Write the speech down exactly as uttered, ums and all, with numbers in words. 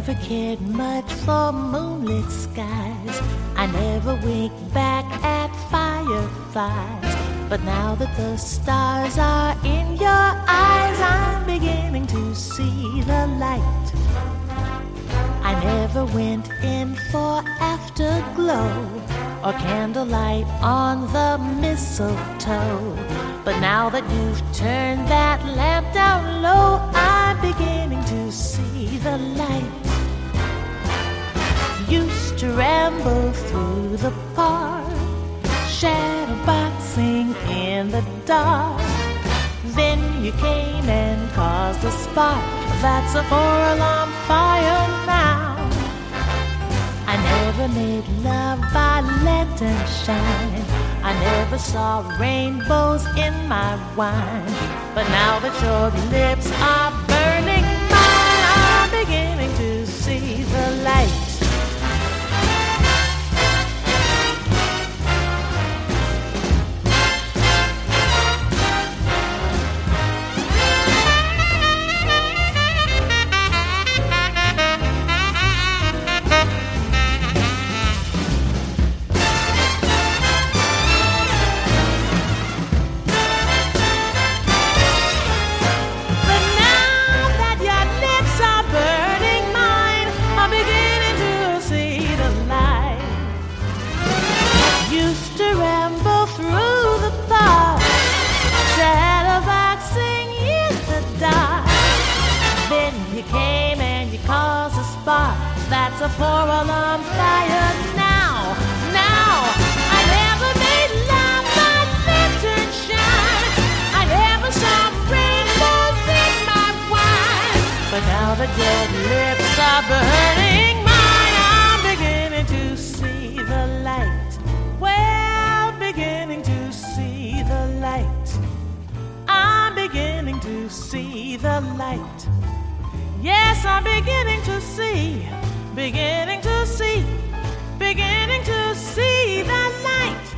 never cared much for moonlit skies. I never winked back at fireflies. But now that the stars are in your eyes, I'm beginning to see the light. I never went in for afterglow or candlelight on the mistletoe. But now that you've turned that lamp down low, I'm beginning to see the light. Used to ramble through the park, shadow boxing in the dark. Then you came and caused a spark. That's a four-alarm fire now. I never made love by let and shine. I never saw rainbows in my wine. But now that your lips are burning mine, I'm beginning to see the light. Used to ramble through the park, shadow boxing in the dark. Then you came and you caused a spark. That's a four-alarm fire now. Now I never made love by lantern shine. I never saw rainbows in my wine. But now that your lips are burning mine, I'm beginning to see the light. Well, beginning to see the light. I'm beginning to see the light. Yes, I'm beginning to see, beginning to see, beginning to see the light.